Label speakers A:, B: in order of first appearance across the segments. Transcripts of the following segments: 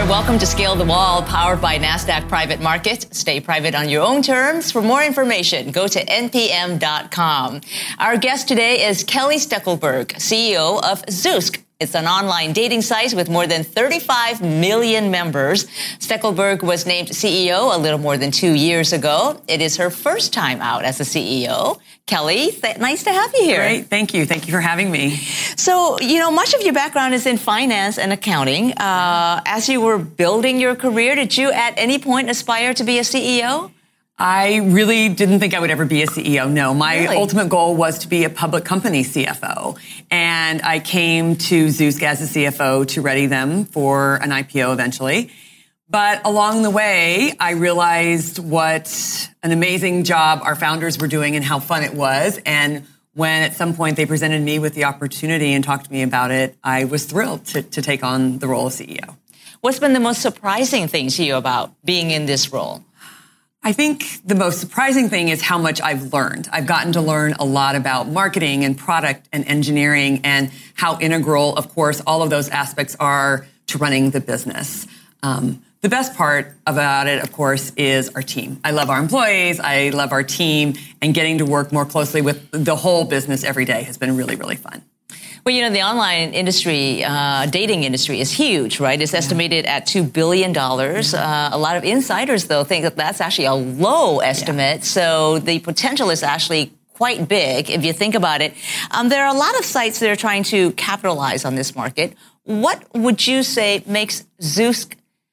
A: Welcome to Scale the Wall, powered by NASDAQ Private Market. Stay private on your own terms. For more information, go to npm.com. Our guest today is Kelly Steckelberg, CEO of Zoosk. It's an online dating site with more than 35 million members. Steckelberg was named CEO a little more than 2 years ago. It is her first time out as a CEO. Kelly, nice to have you here.
B: Great. Thank you. Thank you for having me.
A: So, much of your background is in finance and accounting. As you were building your career, did you at any point aspire to be a CEO?
B: I really didn't think I would ever be a CEO. No, my ultimate goal was to be a public company CFO. And I came to Zoosk as a CFO to ready them for an IPO eventually. But along the way, I realized what an amazing job our founders were doing and how fun it was. And when at some point they presented me with the opportunity and talked to me about it, I was thrilled to take on the role of CEO.
A: What's been the most surprising thing to you about being in this role?
B: I think the most surprising thing is how much I've learned. I've gotten to learn a lot about marketing and product and engineering and how integral, of course, all of those aspects are to running the business. The best part about it, of course, is our team. I love our employees. I love our team. And getting to work more closely with the whole business every day has been really, really fun.
A: Well, the online industry, dating industry is huge, right? It's estimated at $2 billion. A lot of insiders, though, think that that's actually a low estimate. So the potential is actually quite big if you think about it. There are a lot of sites that are trying to capitalize on this market. What would you say makes Zoosk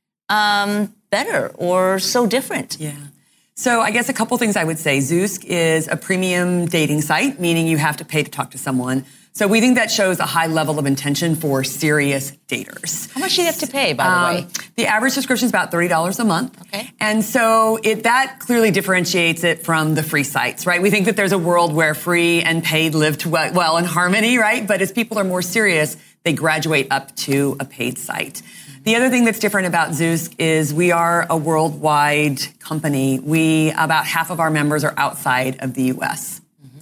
A: better or so different?
B: Yeah. So I guess a couple things I would say. Zoosk is a premium dating site, meaning you have to pay to talk to someone. So we think that shows a high level of intention for serious daters.
A: How much do you have to pay, by the way?
B: The average subscription is about $30 a month.
A: Okay.
B: And so that clearly differentiates it from the free sites, right? We think that there's a world where free and paid live well in harmony, right? But as people are more serious, they graduate up to a paid site. The other thing that's different about Zoosk is we are a worldwide company. About half of our members are outside of the U.S.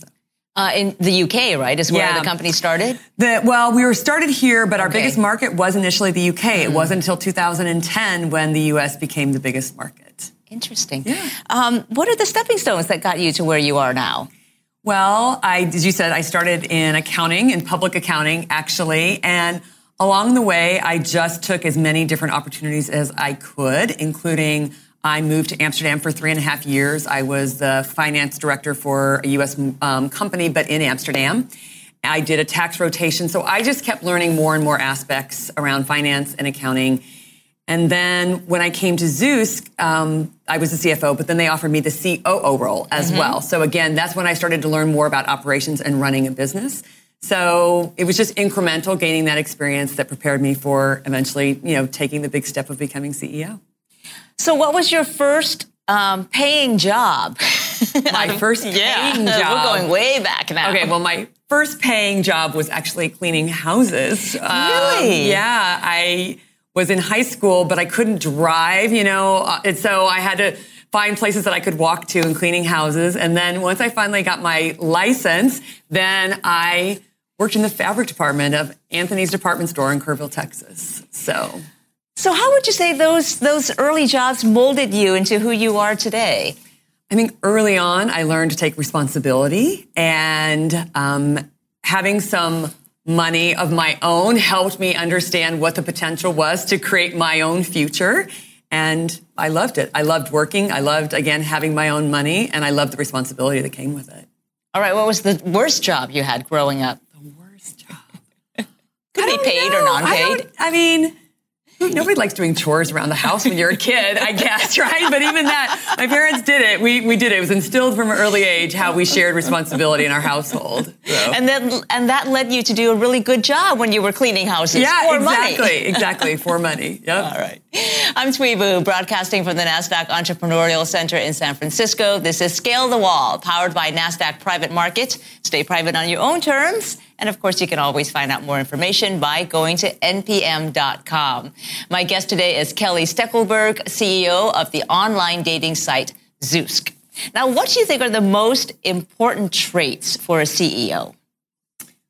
A: In the UK, right, is where the company started?
B: We were started here, but our biggest market was initially the UK. It wasn't until 2010 when the US became the biggest market.
A: Interesting.
B: Yeah.
A: What are the stepping stones that got you to where you are now?
B: Well, as you said, I started in accounting, in public accounting, actually. And along the way, I just took as many different opportunities as I could, including I moved to Amsterdam for 3.5 years. I was the finance director for a U.S. company, but in Amsterdam. I did a tax rotation. So I just kept learning more and more aspects around finance and accounting. And then when I came to Zoosk, I was the CFO, but then they offered me the COO role as well. So again, that's when I started to learn more about operations and running a business. So it was just incremental, gaining that experience that prepared me for eventually, taking the big step of becoming CEO.
A: So what was your first paying job?
B: My first paying job.
A: We're going way back now.
B: Okay, well, my first paying job was actually cleaning houses.
A: Really?
B: Yeah, I was in high school, but I couldn't drive, and so I had to find places that I could walk to in cleaning houses. And then once I finally got my license, then I worked in the fabric department of Anthony's department store in Kerrville, Texas.
A: So how would you say those early jobs molded you into who you are today?
B: I think early on, I learned to take responsibility, and having some money of my own helped me understand what the potential was to create my own future. And I loved it. I loved working. I loved, again, having my own money, and I loved the responsibility that came with it.
A: All right. What was the worst job you had growing up?
B: The worst job?
A: Could be paid or non-paid.
B: Nobody likes doing chores around the house when you're a kid, I guess, right? But even that, my parents did it. We did it. It was instilled from an early age how we shared responsibility in our household. So.
A: And that led you to do a really good job when you were cleaning houses for money.
B: Exactly, for money. Yep.
A: All right. I'm Thuy Vu, broadcasting from the NASDAQ Entrepreneurial Center in San Francisco. This is Scale the Wall, powered by NASDAQ Private Market. Stay private on your own terms. And of course, you can always find out more information by going to npm.com. My guest today is Kelly Steckelberg, CEO of the online dating site Zoosk. Now, what do you think are the most important traits for a CEO?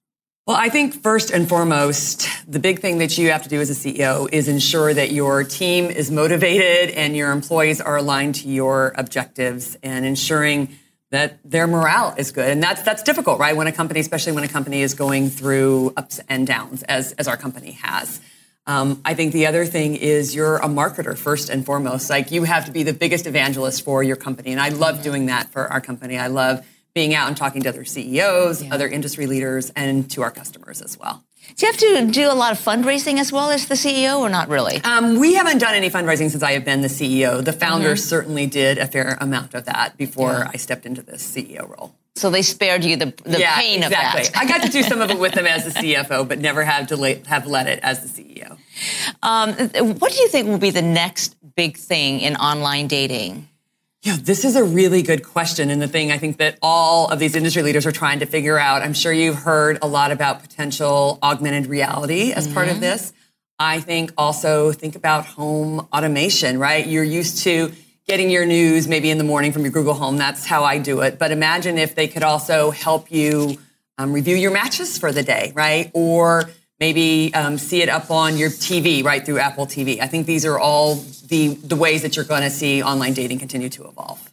B: Well, I think first and foremost, the big thing that you have to do as a CEO is ensure that your team is motivated and your employees are aligned to your objectives, and ensuring that their morale is good. And that's difficult, right? Especially when a company is going through ups and downs, as our company has. I think the other thing is you're a marketer first and foremost. Like, you have to be the biggest evangelist for your company. And I love doing that for our company. I love being out and talking to other CEOs, other industry leaders, and to our customers as well.
A: Do you have to do a lot of fundraising as well as the CEO, or not really?
B: We haven't done any fundraising since I have been the CEO. The founders certainly did a fair amount of that before I stepped into this CEO role.
A: So they spared you the pain of that.
B: I got to do some of it with them as the CFO, but never had to have led it as the CEO.
A: What do you think will be the next big thing in online dating?
B: Yeah, this is a really good question, and the thing I think that all of these industry leaders are trying to figure out. I'm sure you've heard a lot about potential augmented reality as part of this. I think also think about home automation, right? You're used to getting your news maybe in the morning from your Google Home. That's how I do it. But imagine if they could also help you review your matches for the day, right? Or maybe see it up on your TV, right, through Apple TV. I think these are all the ways that you're going to see online dating continue to evolve.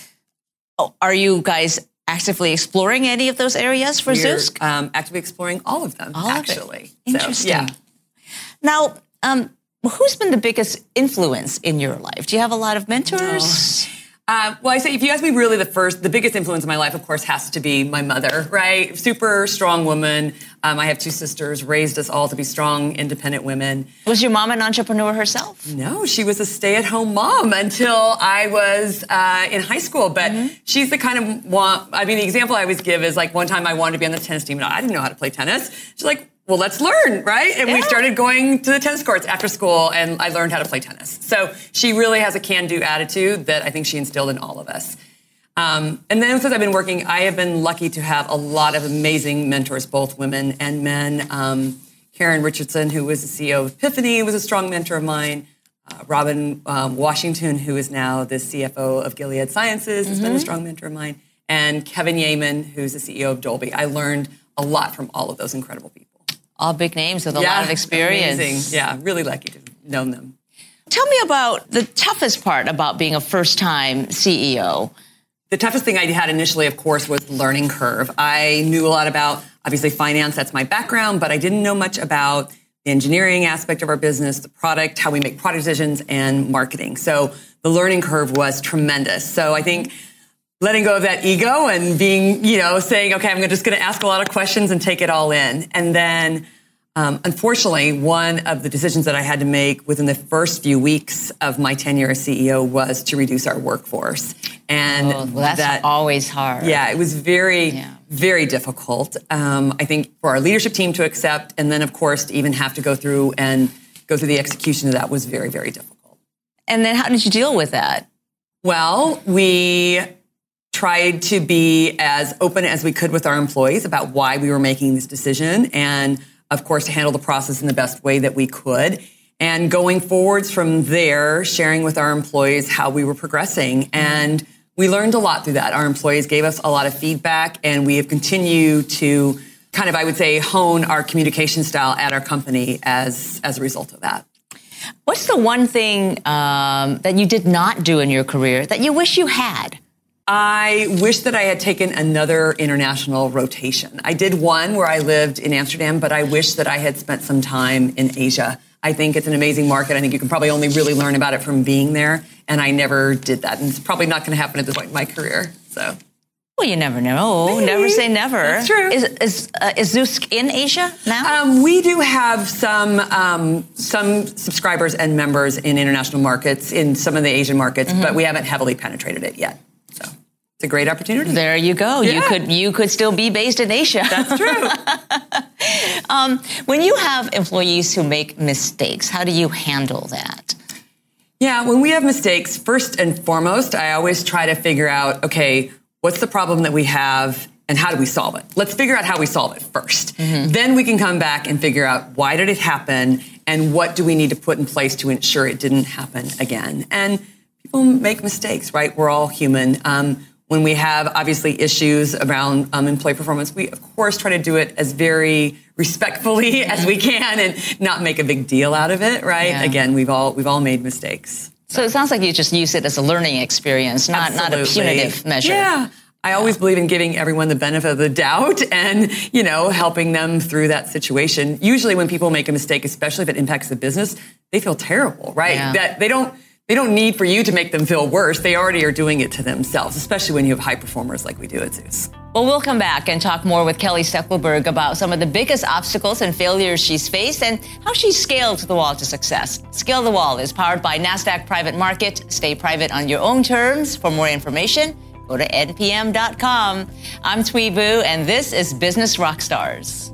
A: Oh, are you guys actively exploring any of those areas for Zoosk?
B: Actively exploring all of them, actually.
A: Interesting.
B: So, yeah.
A: Now, who's been the biggest influence in your life? Do you have a lot of mentors?
B: Well, I say, if you ask me, really the biggest influence in my life, of course, has to be my mother, right? Super strong woman. I have two sisters, raised us all to be strong, independent women.
A: Was your mom an entrepreneur herself?
B: No, she was a stay-at-home mom until I was in high school. But she's the kind of the example I always give is, like, one time I wanted to be on the tennis team, and I didn't know how to play tennis. She's like, well, let's learn, right? And we started going to the tennis courts after school, and I learned how to play tennis. So she really has a can-do attitude that I think she instilled in all of us. And then since I've been working, I have been lucky to have a lot of amazing mentors, both women and men. Karen Richardson, who was the CEO of Epiphany, was a strong mentor of mine. Robin Washington, who is now the CFO of Gilead Sciences, has been a strong mentor of mine. And Kevin Yeaman, who's the CEO of Dolby. I learned a lot from all of those incredible people.
A: All big names with a lot of experience.
B: Amazing. Yeah, really lucky to have known them.
A: Tell me about the toughest part about being a first-time CEO.
B: The toughest thing I had initially, of course, was the learning curve. I knew a lot about, obviously, finance. That's my background, but I didn't know much about the engineering aspect of our business, the product, how we make product decisions, and marketing. So the learning curve was tremendous. So I think letting go of that ego and being, saying, okay, I'm just going to ask a lot of questions and take it all in. And then, unfortunately, one of the decisions that I had to make within the first few weeks of my tenure as CEO was to reduce our workforce. And
A: that's always hard.
B: Yeah, it was very, very difficult. I think for our leadership team to accept, and then, of course, to even have to go through the execution of that was very, very difficult.
A: And then how did you deal with that?
B: Well, we tried to be as open as we could with our employees about why we were making this decision, and of course to handle the process in the best way that we could. And going forwards from there, sharing with our employees how we were progressing. And we learned a lot through that. Our employees gave us a lot of feedback, and we have continued to kind of, I would say, hone our communication style at our company as a result of that.
A: What's the one thing that you did not do in your career that you wish you had?
B: I wish that I had taken another international rotation. I did one where I lived in Amsterdam, but I wish that I had spent some time in Asia. I think it's an amazing market. I think you can probably only really learn about it from being there, and I never did that. And it's probably not going to happen at this point in my career. So,
A: well, you never know. Maybe. Never say never.
B: That's true.
A: Is Zoosk in Asia now?
B: We do have some subscribers and members in international markets, in some of the Asian markets, but we haven't heavily penetrated it yet. So it's a great opportunity.
A: There you go. Yeah. You could still be based in Asia.
B: That's true.
A: When you have employees who make mistakes, how do you handle that?
B: Yeah, when we have mistakes, first and foremost, I always try to figure out, okay, what's the problem that we have and how do we solve it? Let's figure out how we solve it first. Then we can come back and figure out why did it happen and what do we need to put in place to ensure it didn't happen again. And people make mistakes, right? We're all human. One When we have obviously issues around employee performance, we of course try to do it as very respectfully as we can and not make a big deal out of it, right? Yeah. Again, we've all made mistakes.
A: So it sounds like you just use it as a learning experience, not a punitive measure.
B: Yeah. I always believe in giving everyone the benefit of the doubt and, helping them through that situation. Usually when people make a mistake, especially if it impacts the business, they feel terrible, right?
A: Yeah.
B: That they don't need for you to make them feel worse. They already are doing it to themselves, especially when you have high performers like we do at Zeus.
A: Well, we'll come back and talk more with Kelly Steckelberg about some of the biggest obstacles and failures she's faced and how she scaled the wall to success. Scale the Wall is powered by NASDAQ Private Market. Stay private on your own terms. For more information, go to npm.com. I'm Thuy Vu, and this is Business Rockstars.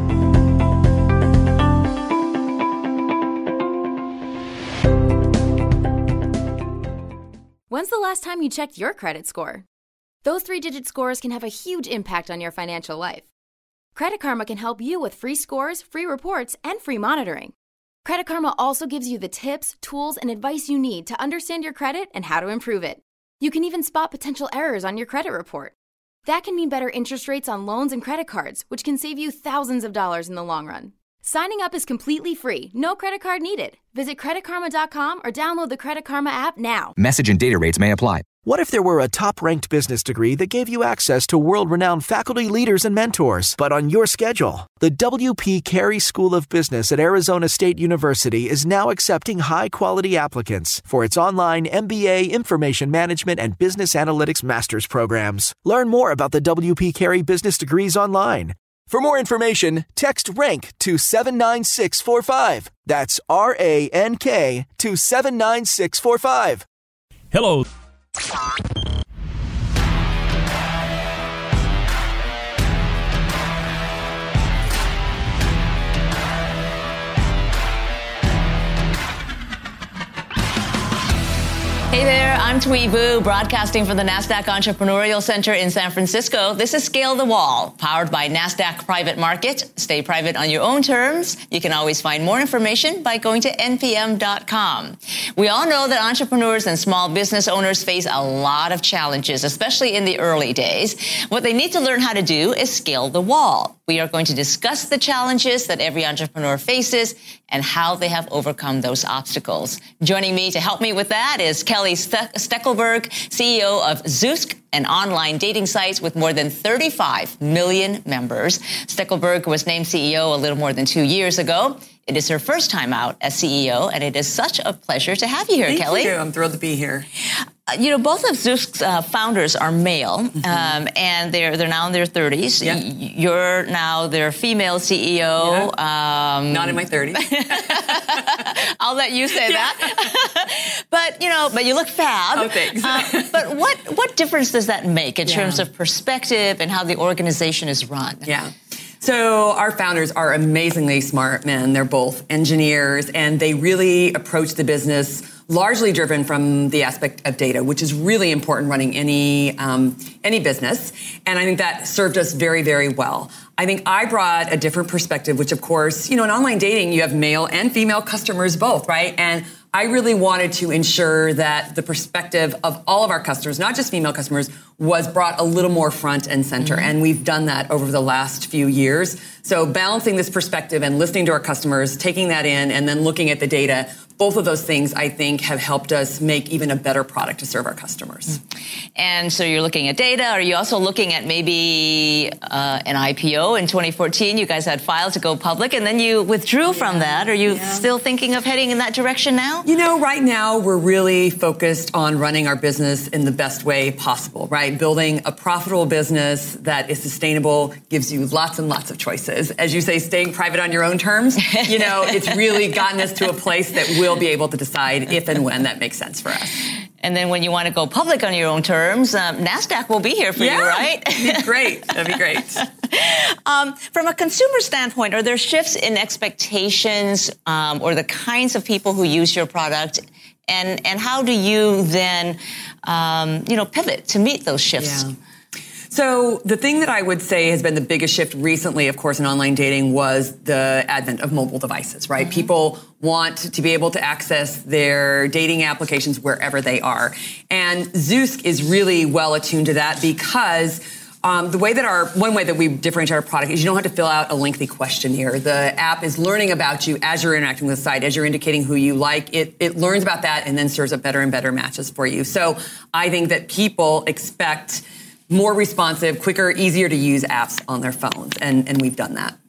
C: When's the last time you checked your credit score? Those 3-digit scores can have a huge impact on your financial life. Credit Karma can help you with free scores, free reports, and free monitoring. Credit Karma also gives you the tips, tools, and advice you need to understand your credit and how to improve it. You can even spot potential errors on your credit report. That can mean better interest rates on loans and credit cards, which can save you thousands of dollars in the long run. Signing up is completely free. No credit card needed. Visit creditkarma.com or download the Credit Karma app now.
D: Message and data rates may apply.
E: What if there were a top-ranked business degree that gave you access to world-renowned faculty, leaders, and mentors, but on your schedule? The W.P. Carey School of Business at Arizona State University is now accepting high-quality applicants for its online MBA, Information Management, and Business Analytics Master's programs. Learn more about the W.P. Carey business degrees online. For more information, text RANK to 79645. That's RANK to 79645.
F: Hello.
A: Hey there, I'm Thuy Vu, broadcasting from the NASDAQ Entrepreneurial Center in San Francisco. This is Scale the Wall, powered by NASDAQ Private Market. Stay private on your own terms. You can always find more information by going to npm.com. We all know that entrepreneurs and small business owners face a lot of challenges, especially in the early days. What they need to learn how to do is scale the wall. We are going to discuss the challenges that every entrepreneur faces and how they have overcome those obstacles. Joining me to help me with that is Kelly Steckelberg, CEO of Zoosk, an online dating site with more than 35 million members. Steckelberg was named CEO a little more than 2 years ago. It is her first time out as CEO, and it is such a pleasure to have you here, Kelly.
B: Thank you. I'm thrilled to be here.
A: Both of Zoosk's founders are male, and they're now in their 30s.
B: Yeah.
A: You're now their female CEO.
B: Yeah. Not in my 30s.
A: I'll let you say that. But you look fab.
B: Oh, thanks.
A: But what difference does that make in terms of perspective and how the organization is run?
B: Yeah. So our founders are amazingly smart men. They're both engineers, and they really approach the business largely driven from the aspect of data, which is really important running any business. And I think that served us very, very well. I think I brought a different perspective, which of course, in online dating, you have male and female customers both, right? And I really wanted to ensure that the perspective of all of our customers, not just female customers, was brought a little more front and center. Mm-hmm. And we've done that over the last few years. So balancing this perspective and listening to our customers, taking that in, and then looking at the data, both of those things, I think, have helped us make even a better product to serve our customers.
A: And so you're looking at data. Are you also looking at maybe an IPO in 2014? You guys had filed to go public, and then you withdrew from that. Are you still thinking of heading in that direction now?
B: Right now, we're really focused on running our business in the best way possible, right? Building a profitable business that is sustainable, gives you lots and lots of choices. As you say, staying private on your own terms, it's really gotten us to a place that we'll be able to decide if and when that makes sense for us.
A: And then when you want to go public on your own terms, NASDAQ will be here for you, right?
B: That'd be great. That'd be great.
A: From a consumer standpoint, are there shifts in expectations or the kinds of people who use your product? And how do you then, pivot to meet those shifts?
B: Yeah. So the thing that I would say has been the biggest shift recently, of course, in online dating was the advent of mobile devices, right? People want to be able to access their dating applications wherever they are. And Zoosk is really well attuned to that because one way that we differentiate our product is you don't have to fill out a lengthy questionnaire. The app is learning about you as you're interacting with the site, as you're indicating who you like. It learns about that and then serves up better and better matches for you. So I think that people expect more responsive, quicker, easier to use apps on their phones, and we've done that.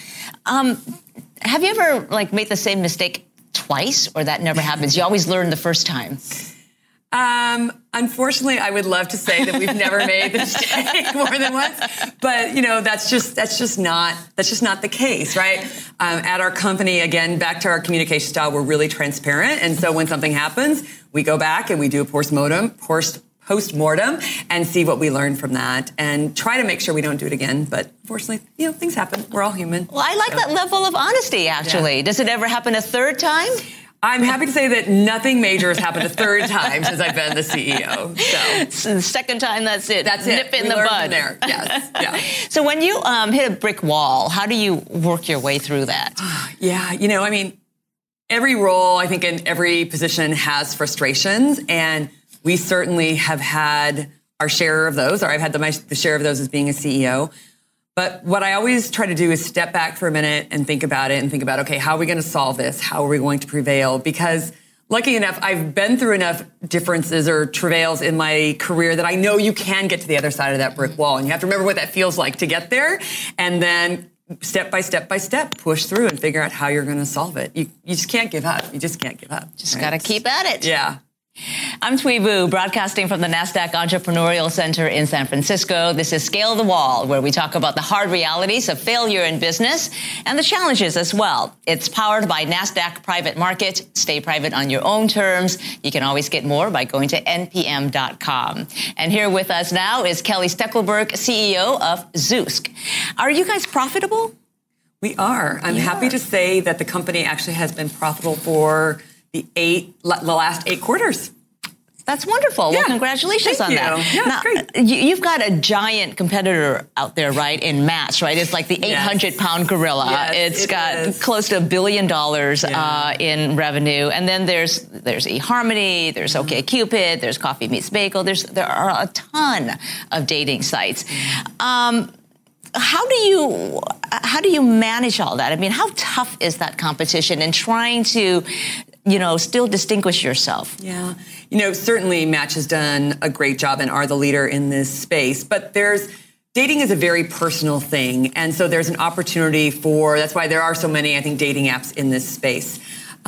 A: Have you ever made the same mistake twice, or that never happens? You always learn the first time.
B: Unfortunately, I would love to say that we've never made the mistake more than once, but that's just not the case, right? At our company, again, back to our communication style, we're really transparent, and so when something happens, we go back and we do a post-mortem and see what we learned from that and try to make sure we don't do it again. But unfortunately, things happen. We're all human.
A: Well, I like that level of honesty, actually. Yeah. Does it ever happen a third time?
B: I'm happy to say that nothing major has happened a third time since I've been the CEO.
A: So the second time, that's it.
B: That's
A: Nip
B: it.
A: in the bud.
B: There. Yes. Yeah.
A: So when you hit a brick wall, how do you work your way through that?
B: Yeah. Every role, I think, in every position has frustrations, and we certainly have had our share of those, or I've had the share of those as being a CEO. But what I always try to do is step back for a minute and think about it and think about, okay, how are we going to solve this? How are we going to prevail? Because lucky enough, I've been through enough differences or travails in my career that I know you can get to the other side of that brick wall. And you have to remember what that feels like to get there. And then step by step, push through and figure out how you're going to solve it. You just can't give up. You just can't give up.
A: Just got to keep at it.
B: Yeah.
A: I'm Thuy Vu, broadcasting from the NASDAQ Entrepreneurial Center in San Francisco. This is Scale the Wall, where we talk about the hard realities of failure in business and the challenges as well. It's powered by NASDAQ Private Market. Stay private on your own terms. You can always get more by going to npm.com. And here with us now is Kelly Steckelberg, CEO of Zoosk. Are you guys profitable?
B: We are. I'm happy to say that the company actually has been profitable for the last 8 quarters.
A: That's wonderful.
B: Yeah.
A: Well, congratulations on that.
B: Yeah,
A: now,
B: great.
A: You've got a giant competitor out there, right, in Match, right? It's like the 800-pound gorilla.
B: Yes,
A: It's got close to $1 billion in revenue. And then there's eHarmony, there's OkCupid, there's Coffee Meets Bagel. There are a ton of dating sites. How do you manage all that? I mean, how tough is that competition and trying to still distinguish yourself?
B: Yeah. Certainly Match has done a great job and are the leader in this space, but dating is a very personal thing. And so there's an opportunity that's why there are so many, I think, dating apps in this space.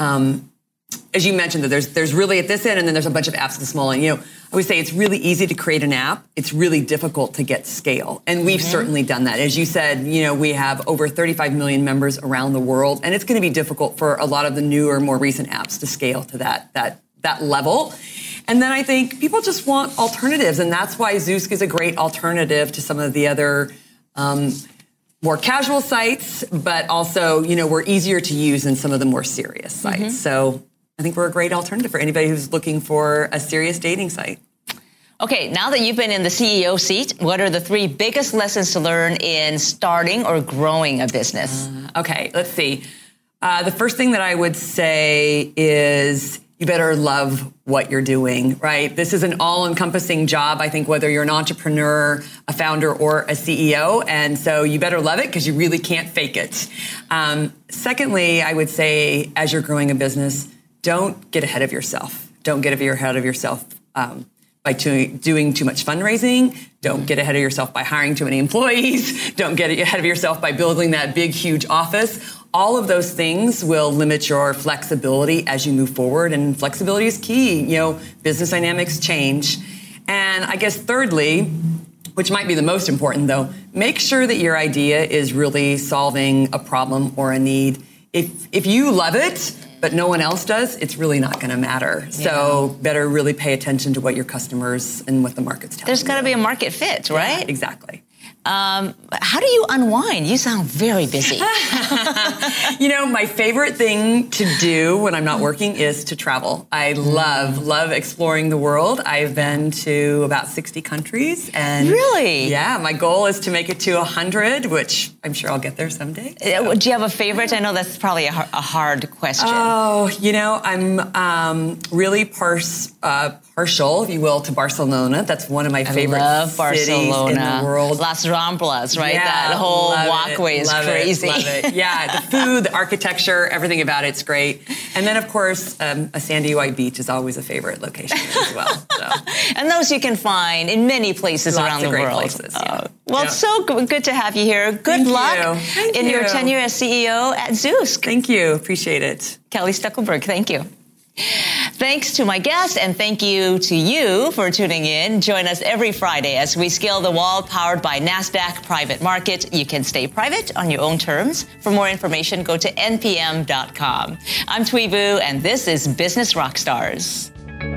B: As you mentioned, that there's really at this end, and then there's a bunch of apps at the small end. I would say it's really easy to create an app. It's really difficult to get scale. And we've certainly done that. As you said, we have over 35 million members around the world, and it's going to be difficult for a lot of the newer, more recent apps to scale to that level. And then I think people just want alternatives, and that's why Zoosk is a great alternative to some of the other more casual sites, but also, we're easier to use than some of the more serious sites. So I think we're a great alternative for anybody who's looking for a serious dating site.
A: Okay, now that you've been in the CEO seat, what are the 3 biggest lessons to learn in starting or growing a business?
B: Okay, let's see. The first thing that I would say is you better love what you're doing, right? This is an all-encompassing job, I think, whether you're an entrepreneur, a founder, or a CEO. And so you better love it because you really can't fake it. Secondly, I would say as you're growing a business, don't get ahead of yourself. Don't get ahead of yourself by doing too much fundraising. Don't get ahead of yourself by hiring too many employees. Don't get ahead of yourself by building that big, huge office. All of those things will limit your flexibility as you move forward, and flexibility is key. Business dynamics change. And I guess thirdly, which might be the most important though, make sure that your idea is really solving a problem or a need. If you love it, but no one else does, it's really not going to matter. Yeah. So better really pay attention to what your customers and what the market's telling you.
A: There's got to be a market fit, right?
B: Yeah, exactly.
A: How do you unwind? You sound very busy.
B: My favorite thing to do when I'm not working is to travel. I love exploring the world. I've been to about 60 countries. And
A: really?
B: Yeah, my goal is to make it to 100, which I'm sure I'll get there someday.
A: So. Do you have a favorite? I know that's probably a hard question.
B: Oh, I'm really partial, if you will, to Barcelona. That's one of my favorite cities in the world.
A: Las Ramblas, right?
B: Yeah,
A: that whole walkway is crazy.
B: Love it. Yeah, the food, the architecture, everything about it's great. And then, of course, a sandy white beach is always a favorite location as well. So.
A: And those you can find in many places around the world.
B: Places, yeah.
A: Well, it's so good to have you here. Good luck in your tenure as CEO at Zoosk.
B: Thank you. Appreciate it.
A: Kelly Steckelberg, thank you. Thanks to my guests, and thank you to you for tuning in. Join us every Friday as we scale the wall, powered by NASDAQ Private Market. You can stay private on your own terms. For more information, go to npm.com. I'm Thuy Vu, and this is Business Rockstars.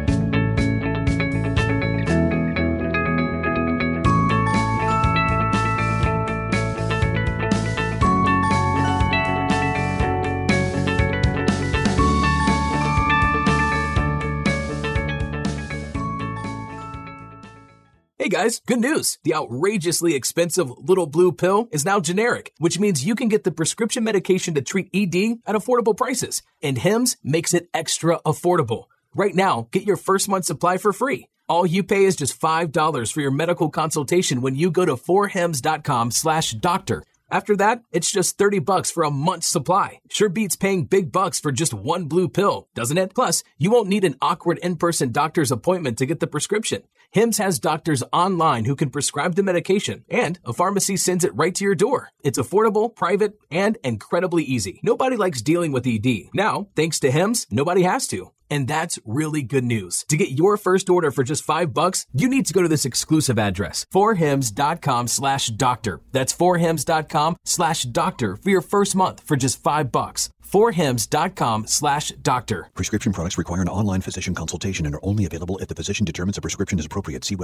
D: Hey guys, good news. The outrageously expensive Little Blue pill is now generic, which means you can get the prescription medication to treat ED at affordable prices. And Hims makes it extra affordable. Right now, get your first month supply for free. All you pay is just $5 for your medical consultation when you go to 4hims.com/doctor. After that, it's just $30 for a month's supply. Sure beats paying big bucks for just one blue pill, doesn't it? Plus, you won't need an awkward in-person doctor's appointment to get the prescription. Hims has doctors online who can prescribe the medication, and a pharmacy sends it right to your door. It's affordable, private, and incredibly easy. Nobody likes dealing with ED. Now, thanks to Hims, nobody has to. And that's really good news. To get your first order for just $5, you need to go to this exclusive address, 4hims.com/doctor. That's 4hims.com/doctor for your first month for just $5. 4hims.com/doctor.
F: Prescription products require an online physician consultation and are only available if the physician determines a prescription is appropriate. See web.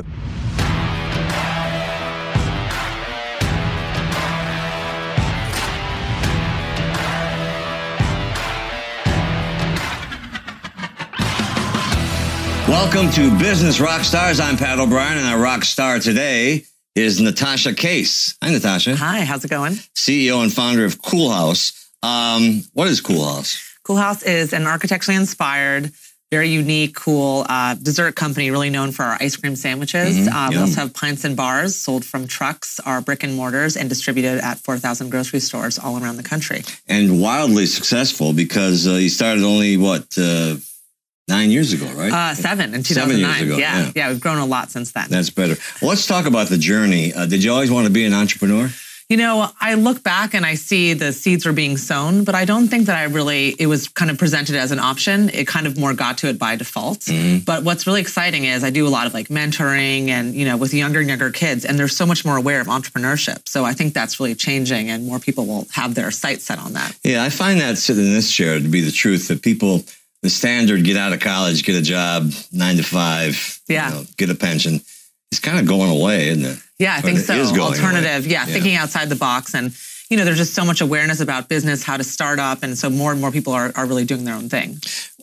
G: Welcome to Business Rockstars. I'm Pat O'Brien, and our rock star today is Natasha Case. Hi, Natasha.
H: Hi, how's it going?
G: CEO and founder of Cool House. What is Cool House?
H: Cool House is an architecturally inspired, very unique, cool dessert company, really known for our ice cream sandwiches. We also have pints and bars sold from trucks, our brick and mortars, and distributed at 4,000 grocery stores all around the country.
G: And wildly successful because you started only, 9 years ago, right?
H: 7 in 2009.
G: 7 years ago,
H: yeah, we've grown a lot since then.
G: That's better. Well, let's talk about the journey. Did you always want to be an entrepreneur?
H: I look back and I see the seeds were being sown, but I don't think that it was kind of presented as an option. It kind of more got to it by default. Mm-hmm. But what's really exciting is I do a lot of mentoring and, with younger and younger kids, and they're so much more aware of entrepreneurship. So I think that's really changing and more people will have their sights set on that.
G: Yeah, I find that sitting in this chair to be the truth, that people, the standard, get out of college, get a job, 9 to 5, get a pension. It's kind of going away, isn't it?
H: Yeah, I think so. Alternative, thinking outside the box. And, there's just so much awareness about business, how to start up. And so more and more people are really doing their own thing.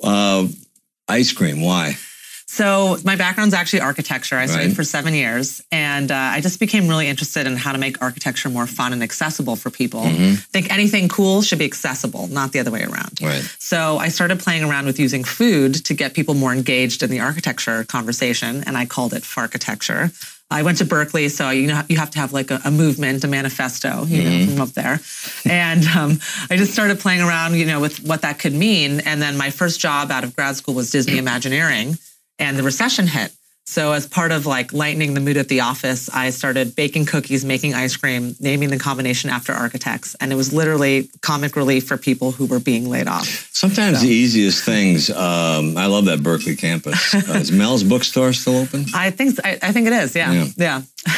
G: Ice cream, why?
H: So my background's actually architecture. I studied for 7 years, and I just became really interested in how to make architecture more fun and accessible for people. Mm-hmm. I think anything cool should be accessible, not the other way around.
G: Right.
H: So I started playing around with using food to get people more engaged in the architecture conversation, and I called it Farchitecture. I went to Berkeley, so you have to have a movement, a manifesto, from up there. And I just started playing around, with what that could mean. And then my first job out of grad school was Disney Imagineering. And the recession hit. So as part of lightening the mood at the office, I started baking cookies, making ice cream, naming the combination after architects. And it was literally comic relief for people who were being laid off.
G: Sometimes the easiest things, I love that Berkeley campus. Is Mel's bookstore still open?
H: I think it is, yeah.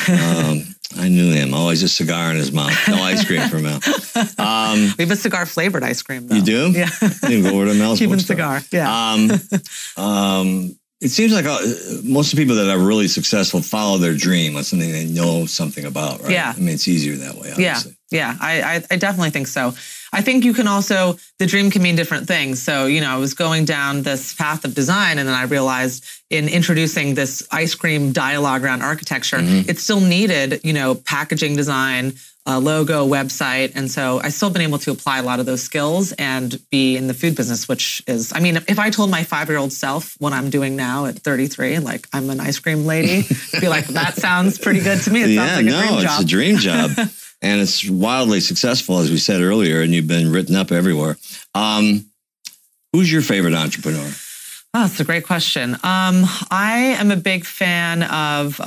G: I knew him. Always a cigar in his mouth. No ice cream for Mel.
H: We have a cigar-flavored ice cream, though.
G: You do?
H: Yeah.
G: You can go over to Mel's
H: Cuban
G: bookstore.
H: cigar, yeah.
G: It seems like most of the people that are really successful follow their dream on something they know something about, right?
H: Yeah.
G: I mean, it's easier that way, obviously.
H: Yeah, I definitely think so. I think you can also, the dream can mean different things. So, I was going down this path of design, and then I realized in introducing this ice cream dialogue around architecture, it still needed, packaging design, logo, website. And so I still been able to apply a lot of those skills and be in the food business, which is, if I told my 5-year-old self what I'm doing now at 33, like I'm an ice cream lady, I'd be like, that sounds pretty good to me. It sounds like a dream job.
G: It's a dream job. And it's wildly successful, as we said earlier, and you've been written up everywhere. Who's your favorite entrepreneur?
H: Oh, that's a great question. I am a big fan of,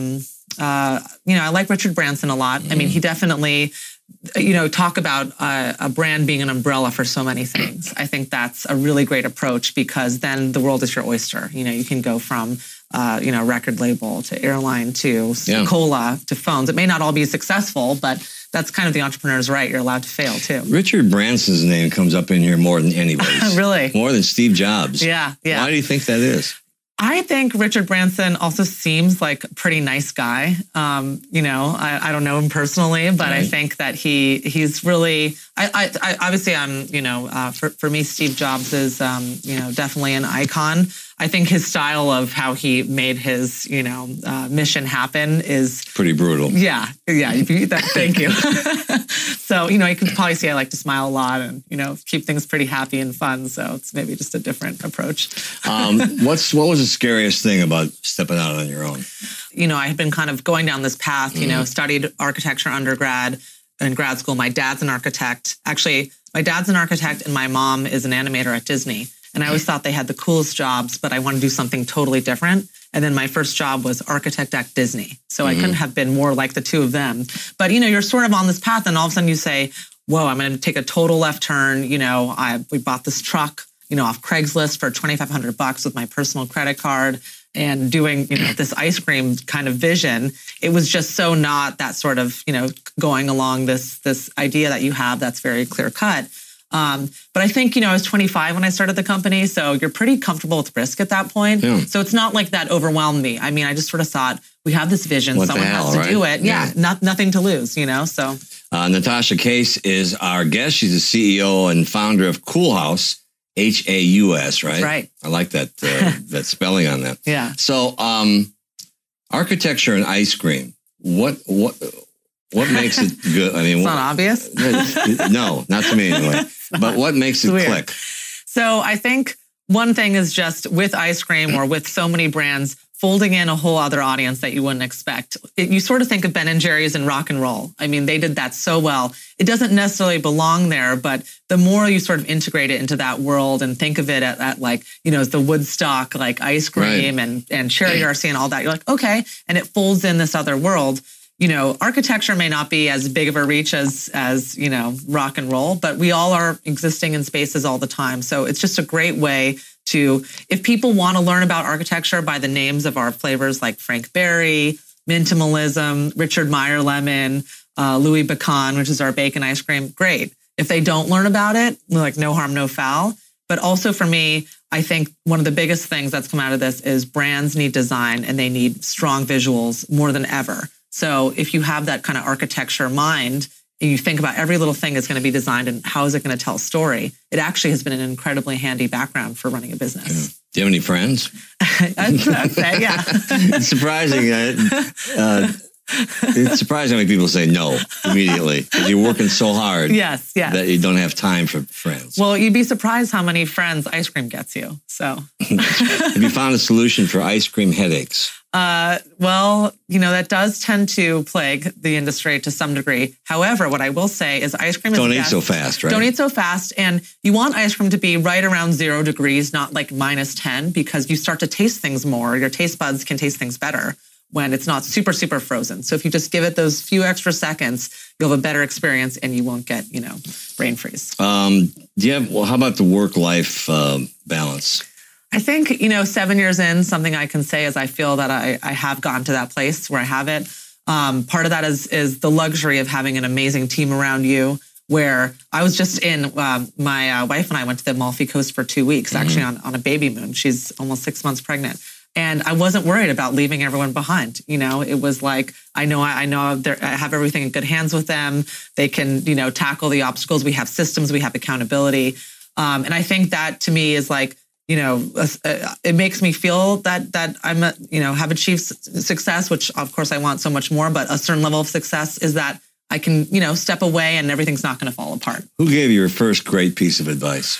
H: I like Richard Branson a lot. I mean, he definitely, talk about a brand being an umbrella for so many things. I think that's a really great approach, because then the world is your oyster. You can go from, record label to airline to cola to phones. It may not all be successful, but that's kind of the entrepreneur's right. You're allowed to fail too.
G: Richard Branson's name comes up in here more than anybody's.
H: Really?
G: More than Steve Jobs.
H: Yeah.
G: Why do you think that is?
H: I think Richard Branson also seems like a pretty nice guy. I don't know him personally, but I think that he's really, I obviously for me, Steve Jobs is, definitely an icon. I think his style of how he made his, mission happen is
G: pretty brutal.
H: Yeah. Thank you. So, you can probably see I like to smile a lot and, keep things pretty happy and fun. So it's maybe just a different approach.
G: What was the scariest thing about stepping out on your own?
H: I had been kind of going down this path, studied architecture undergrad and grad school. My dad's an architect. Actually, my dad's an architect and my mom is an animator at Disney. And I always thought they had the coolest jobs, but I wanted to do something totally different. And then my first job was architect at Disney. So I couldn't have been more like the two of them. But, you're sort of on this path and all of a sudden you say, whoa, I'm going to take a total left turn. We bought this truck, off Craigslist for $2,500 with my personal credit card and doing, this ice cream kind of vision. It was just so not that sort of, going along this idea that you have that's very clear cut. But I think, I was 25 when I started the company, so you're pretty comfortable with risk at that point. Yeah. So it's not like that overwhelmed me. I mean, I just sort of thought, we have this vision, someone has to do it. Yeah, nothing to lose, so.
G: Natasha Case is our guest. She's the CEO and founder of Cool Haus, Haus, right?
H: Right.
G: I like that, that spelling on that.
H: Yeah.
G: So, architecture and ice cream, what makes it good? I mean,
H: it's not obvious.
G: No, not to me anyway. But what makes it click?
H: So I think one thing is just with ice cream or with so many brands, folding in a whole other audience that you wouldn't expect. You sort of think of Ben & Jerry's and rock and roll. I mean, they did that so well. It doesn't necessarily belong there, but the more you sort of integrate it into that world and think of it at like, the Woodstock, like ice cream and Cherry Garcia and all that, you're like, okay. And it folds in this other world. Architecture may not be as big of a reach as rock and roll, but we all are existing in spaces all the time. So it's just a great way to, if people want to learn about architecture by the names of our flavors like Frank Berry, Minimalism, Richard Meyer Lemon, Louis Bacon, which is our bacon ice cream, great. If they don't learn about it, like no harm, no foul. But also for me, I think one of the biggest things that's come out of this is brands need design and they need strong visuals more than ever. So if you have that kind of architecture mind and you think about every little thing is going to be designed and how is it going to tell a story, it actually has been an incredibly handy background for running a business.
G: Yeah. Do you have any friends?
H: I'd say, yeah.
G: It's surprising. It's surprising when people say no immediately because you're working so hard
H: yes.
G: that you don't have time for friends.
H: Well, you'd be surprised how many friends ice cream gets you. So,
G: have you found a solution for ice cream headaches?
H: Well, that does tend to plague the industry to some degree. However, what I will say is ice cream is
G: Don't eat so fast, right?
H: Don't eat so fast. And you want ice cream to be right around 0 degrees, not like -10, because you start to taste things more. Your taste buds can taste things better when it's not super, super frozen. So if you just give it those few extra seconds, you'll have a better experience and you won't get, brain freeze.
G: How about the work-life balance?
H: I think, 7 years in, something I can say is I feel that I have gotten to that place where I have it. Part of that is the luxury of having an amazing team around you. where I was just in, my wife and I went to the Amalfi Coast for 2 weeks, actually on a baby moon. She's almost 6 months pregnant. And I wasn't worried about leaving everyone behind. It was like, I know I have everything in good hands with them. They can, tackle the obstacles. We have systems, we have accountability. And I think that to me is like, it makes me feel that I'm, have achieved success, which of course I want so much more, but a certain level of success is that I can, step away and everything's not going to fall apart.
G: Who gave you your first great piece of advice?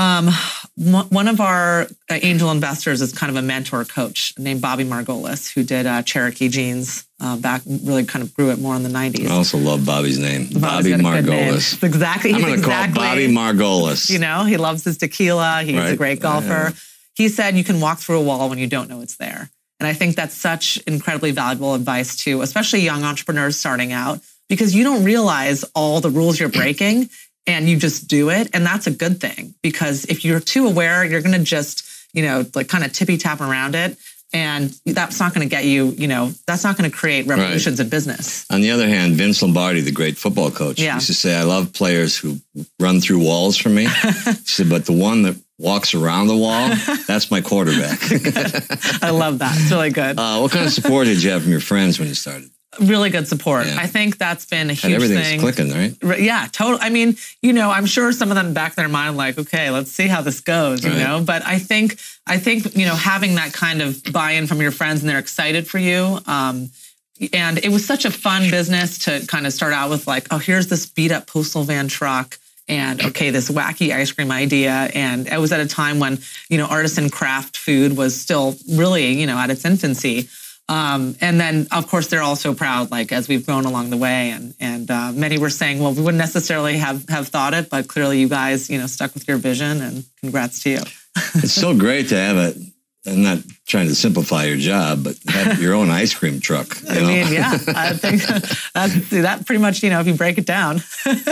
H: One of our angel investors is kind of a mentor coach named Bobby Margolis, who did Cherokee Jeans back, really kind of grew it more in the 90s.
G: I also love Bobby's name. Bobby Margolis.
H: Exactly.
G: I'm going to call Bobby Margolis.
H: He loves his tequila. He's a great golfer. He said you can walk through a wall when you don't know it's there. And I think that's such incredibly valuable advice to, especially young entrepreneurs starting out, because you don't realize all the rules you're breaking. And you just do it. And that's a good thing, because if you're too aware, you're going to just, kind of tippy tap around it. And that's not going to get you, that's not going to create revolutions in business.
G: On the other hand, Vince Lombardi, the great football coach, used to say, I love players who run through walls for me. He said, but the one that walks around the wall, that's my quarterback.
H: I love that. It's really good.
G: What kind of support did you have from your friends when you started?
H: Really good support. Yeah. I think that's been a huge
G: everything's
H: thing.
G: Everything's clicking, right?
H: Yeah, totally. I mean, I'm sure some of them back in their mind like, okay, let's see how this goes, you know? But I think, having that kind of buy-in from your friends and they're excited for you. And it was such a fun business to kind of start out with like, oh, here's this beat up postal van truck. And okay, this wacky ice cream idea. And it was at a time when, artisan craft food was still really, at its infancy. And then, of course, they're also proud, like, as we've grown along the way. And many were saying, well, we wouldn't necessarily have thought it, but clearly you guys, stuck with your vision, and congrats to you.
G: It's so great to have I'm not trying to simplify your job, but have your own ice cream truck.
H: I mean, yeah, I think that pretty much, if you break it down.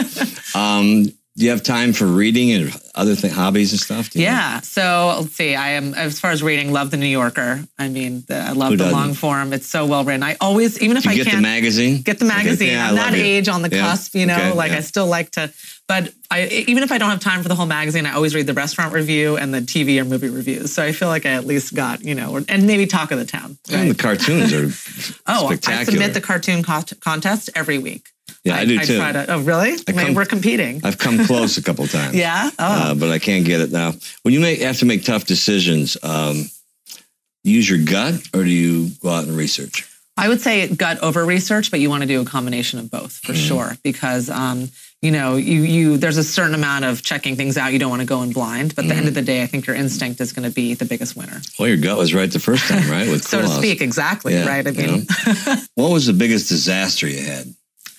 G: Do you have time for reading and other hobbies and stuff?
H: Yeah. So let's see. I am, as far as reading, love the New Yorker. I mean, I love the long form. It's so well written. I always, even if I can't
G: get the magazine.
H: Get the magazine. Okay. Yeah, I'm that age on the cusp, I still like to. But even if I don't have time for the whole magazine, I always read the restaurant review and the TV or movie reviews. So I feel like I at least got, and maybe Talk of the Town. Right?
G: And the cartoons are spectacular.
H: I submit the cartoon contest every week.
G: Yeah, I do too.
H: Oh, really? We're competing.
G: I've come close a couple of times.
H: Yeah? Oh.
G: But I can't get it now. When you have to make tough decisions, use your gut, or do you go out and research?
H: I would say gut over research, but you want to do a combination of both for sure. Because, there's a certain amount of checking things out. You don't want to go in blind. But at the end of the day, I think your instinct is going to be the biggest winner.
G: Well, your gut was right the first time, right? With
H: so to speak, exactly. Yeah, right. I mean,
G: what was the biggest disaster you had?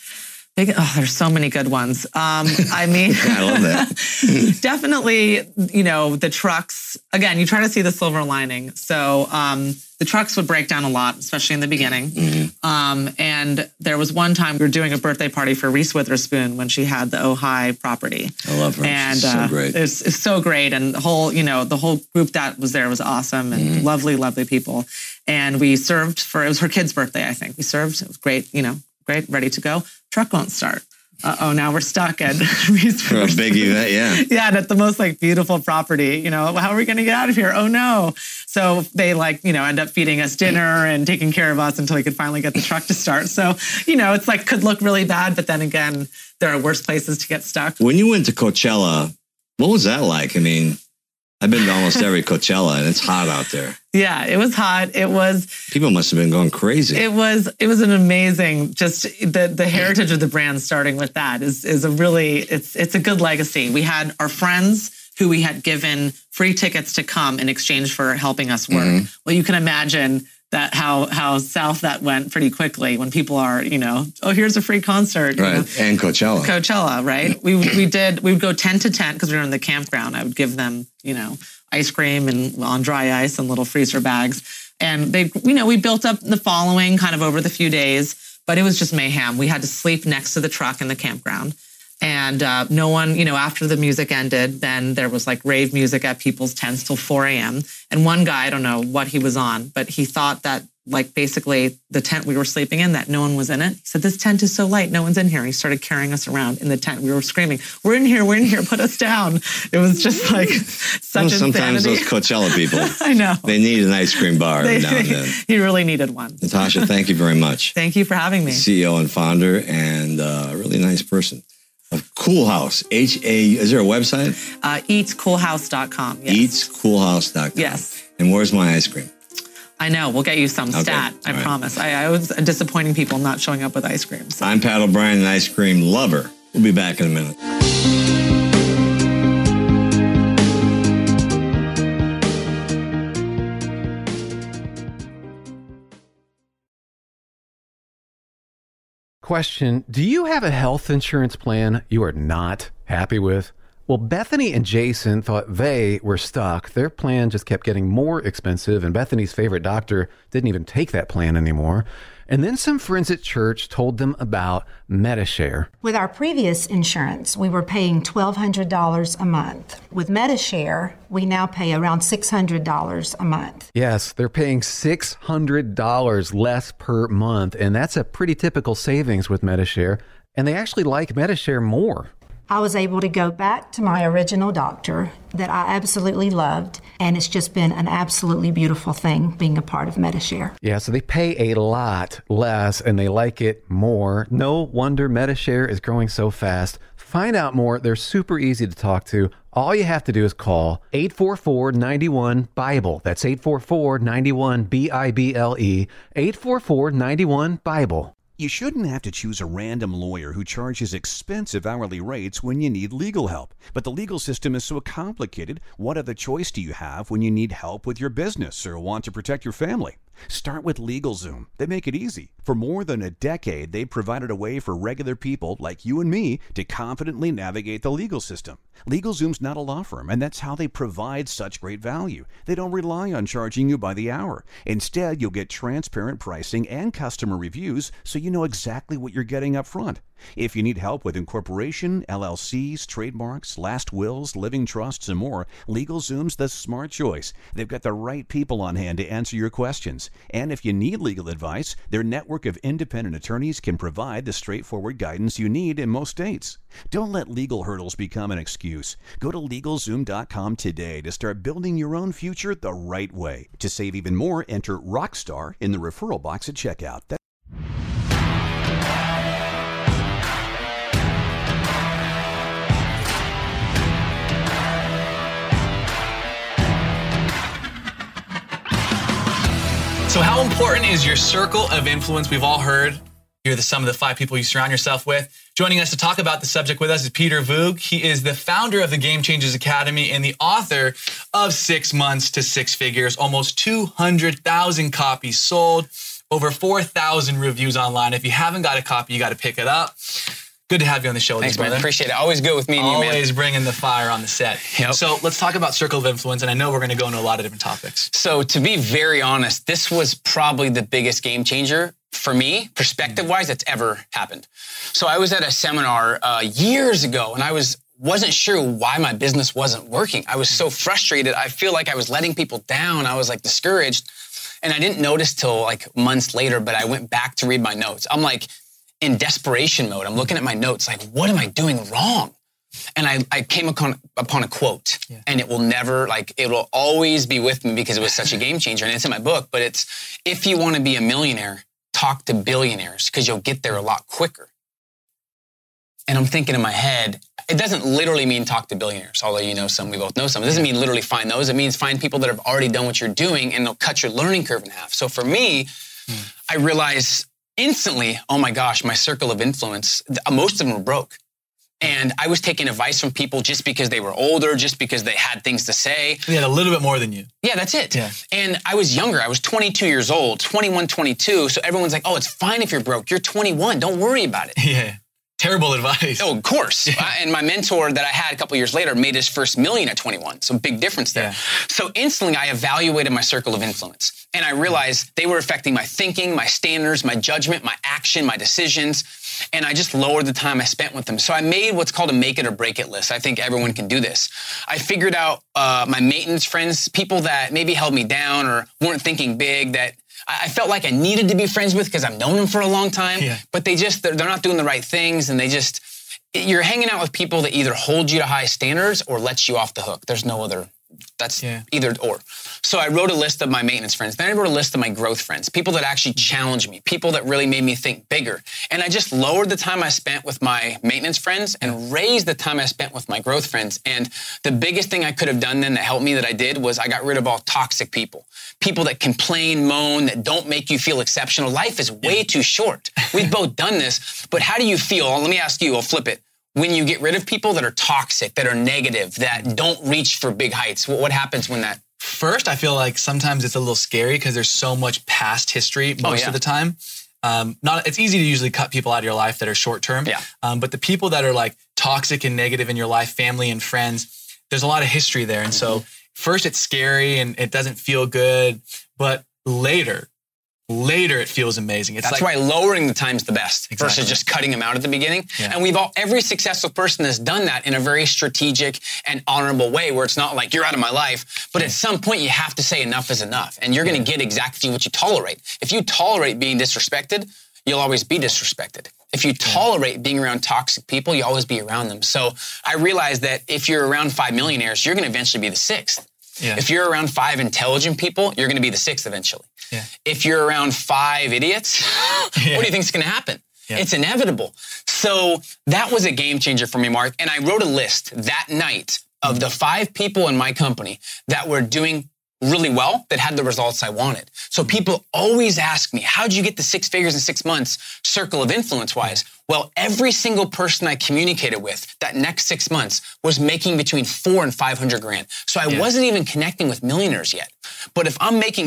H: There's so many good ones. I
G: love that.
H: Definitely, the trucks, again, you try to see the silver lining. So the trucks would break down a lot, especially in the beginning. Mm-hmm. And there was one time we were doing a birthday party for Reese Witherspoon when she had the Ojai property.
G: I love her. And she's so great.
H: It's so great. And the whole group that was there was awesome and lovely, lovely people. And we served it was her kid's birthday, I think. We served, it was great, great, ready to go. Truck won't start. Now we're stuck at Reese
G: for a big event, yeah.
H: Yeah, and at the most beautiful property. How are we going to get out of here? Oh no! So they end up feeding us dinner and taking care of us until we could finally get the truck to start. So it's could look really bad, but then again, there are worse places to get stuck.
G: When you went to Coachella, what was that like? I mean, I've been to almost every Coachella, and it's hot out there.
H: Yeah, it was hot.
G: People must have been going crazy.
H: It was an amazing, just the heritage of the brand. Starting with that is a really it's a good legacy. We had our friends who we had given free tickets to come in exchange for helping us work. Mm-hmm. Well, you can imagine that how south that went pretty quickly when people are, here's a free concert.
G: Right. And
H: Coachella, right? We would go tent to tent because we were in the campground. I would give them, ice cream and on dry ice and little freezer bags. And we built up the following kind of over the few days, but it was just mayhem. We had to sleep next to the truck in the campground. And no one, after the music ended, then there was rave music at people's tents till 4 a.m. And one guy, I don't know what he was on, but he thought that like basically the tent we were sleeping in, that no one was in it. He said, this tent is so light, no one's in here. He started carrying us around in the tent. We were screaming, we're in here, put us down. It was just like such insanity.
G: Sometimes those Coachella people,
H: I know.
G: They need an ice cream bar now and then.
H: He really needed one.
G: Natasha, thank you very much.
H: Thank you for having me.
G: CEO and founder, and a really nice person. Of Cool House, is there a website?
H: Eatscoolhouse.com. Yes.
G: Eatscoolhouse.com.
H: Yes.
G: And where's my ice cream?
H: I know. We'll get you some stat.
G: I
H: promise. I was disappointing people not showing up with ice cream. So.
G: I'm Pat O'Brien, an ice cream lover. We'll be back in a minute.
I: Question, do you have a health insurance plan you are not happy with? Well, Bethany and Jason thought they were stuck. Their plan just kept getting more expensive, and Bethany's favorite doctor didn't even take that plan anymore. And then some friends at church told them about Medi-Share.
J: With our previous insurance, we were paying $1,200 a month. With Medi-Share, we now pay around $600 a month.
I: Yes, they're paying $600 less per month, and that's a pretty typical savings with Medi-Share. And they actually like Medi-Share more.
J: I was able to go back to my original doctor that I absolutely loved, and it's just been an absolutely beautiful thing being a part of Medi-Share.
I: Yeah, so they pay a lot less and they like it more. No wonder Medi-Share is growing so fast. Find out more. They're super easy to talk to. All you have to do is call 844-91-BIBLE. That's 844-91-BIBLE. 844-91-BIBLE.
F: You shouldn't have to choose a random lawyer who charges expensive hourly rates when you need legal help. But the legal system is so complicated, what other choice do you have when you need help with your business or want to protect your family? Start with LegalZoom. They make it easy. For more than a decade, they've provided a way for regular people like you and me to confidently navigate the legal system. LegalZoom's not a law firm, and that's how they provide such great value. They don't rely on charging you by the hour. Instead, you'll get transparent pricing and customer reviews so you know exactly what you're getting up front. If you need help with incorporation, LLCs, trademarks, last wills, living trusts, and more, LegalZoom's the smart choice. They've got the right people on hand to answer your questions. And if you need legal advice, their network of independent attorneys can provide the straightforward guidance you need in most states. Don't let legal hurdles become an excuse. Go to LegalZoom.com today to start building your own future the right way. To save even more, enter ROCKSTAR in the referral box at checkout.
K: So how important is your circle of influence? We've all heard. Here are some of the 5 people you surround yourself with. Joining us to talk about the subject with us is Peter Voogd. He is the founder of the Game Changers Academy and the author of 6 Months to Six Figures. Almost 200,000 copies sold, over 4,000 reviews online. If you haven't got a copy, you got to pick it up. Good to have you on the show.
L: Thanks, man. Appreciate it. Always good with me and you, man.
K: Always bringing the fire on the set.
L: Yep.
K: So let's talk about circle of influence, and I know we're going to go into a lot of different topics.
L: So to be very honest, this was probably the biggest game changer for me, perspective-wise, that's ever happened. So I was at a seminar years ago, and I wasn't sure why my business wasn't working. I was so frustrated. I feel like I was letting people down. I was like discouraged, and I didn't notice till like months later, but I went back to read my notes. I'm like, in desperation mode. I'm looking at my notes like, what am I doing wrong? And I came upon a quote, and it will always be with me because it was such a game changer. And it's in my book, but it's, if you want to be a millionaire, talk to billionaires because you'll get there a lot quicker. And I'm thinking in my head, it doesn't literally mean talk to billionaires, although you know some, we both know some. It doesn't mean literally find those. It means find people that have already done what you're doing, and they'll cut your learning curve in half. So for me, I realized instantly, oh my gosh, my circle of influence, most of them were broke. And I was taking advice from people just because they were older, just because they had things to say.
K: They had a little bit more than you.
L: Yeah, that's it.
K: Yeah.
L: And I was younger. I was 22 years old, 21, 22. So everyone's like, oh, it's fine if you're broke. You're 21. Don't worry about it.
K: Yeah. Terrible advice.
L: Oh, of course. Yeah. And my mentor that I had a couple years later made his first million at 21. So big difference there. Yeah. So instantly I evaluated my circle of influence. And I realized they were affecting my thinking, my standards, my judgment, my action, my decisions. And I just lowered the time I spent with them. So I made what's called a make it or break it list. I think everyone can do this. I figured out my maintenance friends, people that maybe held me down or weren't thinking big, that I felt like I needed to be friends with because I've known them for a long time, but they're not doing the right things, and you're hanging out with people that either hold you to high standards or let you off the hook. There's no other. That's either or. So I wrote a list of my maintenance friends. Then I wrote a list of my growth friends, people that actually challenged me, people that really made me think bigger. And I just lowered the time I spent with my maintenance friends and raised the time I spent with my growth friends. And the biggest thing I could have done then that helped me that I did was I got rid of all toxic people. People that complain, moan, that don't make you feel exceptional. Life is way too short. We've both done this, but how do you feel? Let me ask you, I'll flip it. When you get rid of people that are toxic, that are negative, that don't reach for big heights, what happens when that?
K: First, I feel like sometimes it's a little scary because there's so much past history most of the time. It's easy to usually cut people out of your life that are short term. But the people that are like toxic and negative in your life, family and friends, there's a lot of history there. And so first it's scary and it doesn't feel good, but later it feels amazing.
L: That's why lowering the time's the best versus just cutting them out at the beginning. And every successful person has done that in a very strategic and honorable way where it's not like you're out of my life, but at some point you have to say enough is enough and you're going to get exactly what you tolerate. If you tolerate being disrespected, you'll always be disrespected. If you tolerate being around toxic people, you always be around them. So I realized that if you're around 5 millionaires, you're going to eventually be the 6th. If you're around 5 intelligent people, you're going to be the 6th eventually. If you're around 5 idiots, what do you think is going to happen? It's inevitable. So that was a game changer for me, Mark. And I wrote a list that night of the 5 people in my company that were doing really well, that had the results I wanted. So people always ask me, how'd you get to 6 figures in 6 months, circle of influence wise? Well, every single person I communicated with that next 6 months was making between 400 and 500 grand. So I wasn't even connecting with millionaires yet. But if I'm making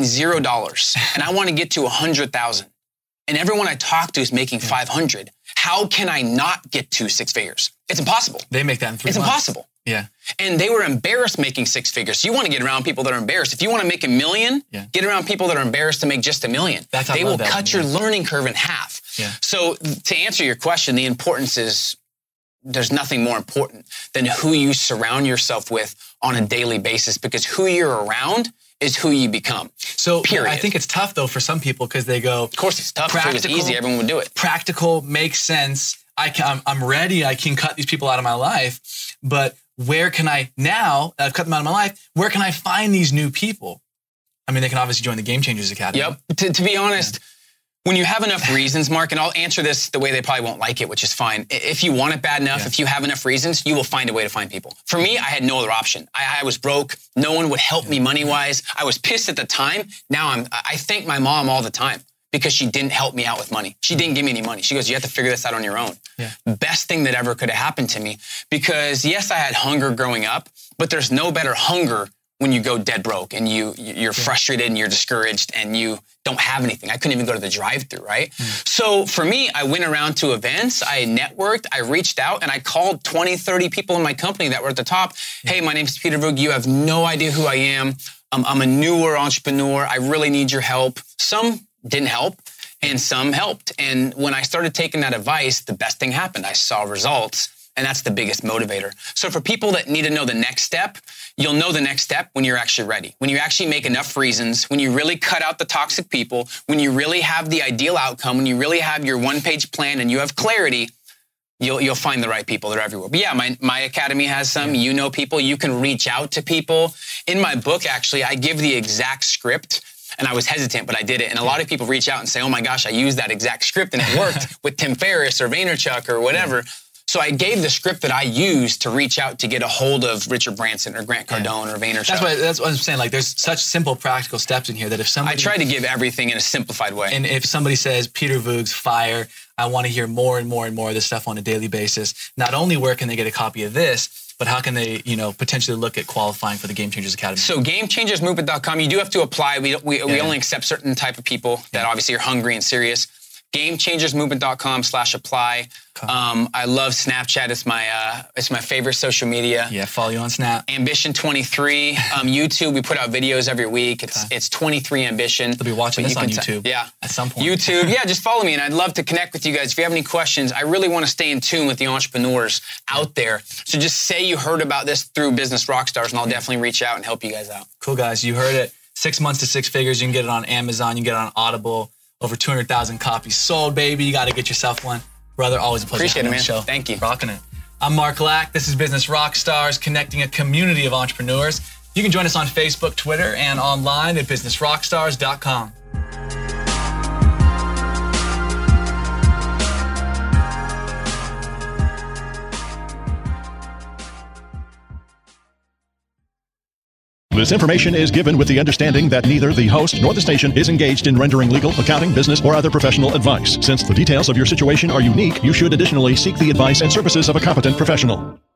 L: $0 and I want to get to 100,000 and everyone I talk to is making 500, how can I not get to 6 figures? It's impossible.
K: They make that in 3 months.
L: It's impossible. And they were embarrassed making 6 figures. You want to get around people that are embarrassed. If you want to make $1 million, get around people that are embarrassed to make just $1 million. They will cut your learning curve in half. So to answer your question, the importance is there's nothing more important than who you surround yourself with on a daily basis, because who you're around is who you become.
K: So I think it's tough though for some people because they go,
L: of course it's tough. If it was easy, everyone would do it.
K: Practical, makes sense. I'm ready. I can cut these people out of my life, but where can I, now that I've cut them out of my life, where can I find these new people? I mean, they can obviously join the Game Changers Academy.
L: To be honest, when you have enough reasons, Mark, and I'll answer this the way they probably won't like it, which is fine. If you want it bad enough, if you have enough reasons, you will find a way to find people. For me, I had no other option. I was broke. No one would help me money-wise. I was pissed at the time. Now I thank my mom all the time because she didn't help me out with money. She didn't give me any money. She goes, you have to figure this out on your own. Best thing that ever could have happened to me, because yes, I had hunger growing up, but there's no better hunger when you go dead broke and you're frustrated and you're discouraged and you don't have anything. I couldn't even go to the drive-thru, right? So for me, I went around to events, I networked, I reached out, and I called 20, 30 people in my company that were at the top. Hey, my name's Peter Voog. You have no idea who I am. I'm a newer entrepreneur. I really need your help. Some didn't help and some helped. And when I started taking that advice, the best thing happened. I saw results. And that's the biggest motivator. So for people that need to know the next step, you'll know the next step when you're actually ready. When you actually make enough reasons, when you really cut out the toxic people, when you really have the ideal outcome, when you really have your one-page plan and you have clarity, you'll find the right people. They're everywhere. But yeah, my academy has some. You know people. You can reach out to people. In my book, actually, I give the exact script. And I was hesitant, but I did it. And a lot of people reach out and say, oh my gosh, I used that exact script and it worked with Tim Ferriss or Vaynerchuk or whatever. So I gave the script that I used to reach out to get a hold of Richard Branson or Grant Cardone or Vaynerchuk.
K: That's what I'm saying. Like, there's such simple, practical steps in here that if somebody...
L: I try to give everything in a simplified way.
K: And if somebody says, Peter Voog's fire, I want to hear more and more and more of this stuff on a daily basis, not only where can they get a copy of this, but how can they, potentially look at qualifying for the Game Changers Academy?
L: So GameChangersMovement.com, you do have to apply. We only accept certain type of people that obviously are hungry and serious. GameChangersMovement.com/apply. I love Snapchat. It's my favorite social media.
K: Yeah, follow you on Snap.
L: Ambition 23. YouTube, we put out videos every week. It's 23 Ambition.
K: They'll be watching this on YouTube. At some point.
L: YouTube. Just follow me, and I'd love to connect with you guys. If you have any questions, I really want to stay in tune with the entrepreneurs out there. So just say you heard about this through Business Rockstars, and I'll definitely reach out and help you guys out.
K: Cool, guys. You heard it. 6 months to six figures. You can get it on Amazon. You can get it on Audible. Over 200,000 copies sold, baby. You got to get yourself one. Brother, always a pleasure.
L: Appreciate it, man.
K: The show.
L: Thank you.
K: Rocking it. I'm Mark Lack. This is Business Rockstars, connecting a community of entrepreneurs. You can join us on Facebook, Twitter, and online at businessrockstars.com.
M: This information is given with the understanding that neither the host nor the station is engaged in rendering legal, accounting, business, or other professional advice. Since the details of your situation are unique, you should additionally seek the advice and services of a competent professional.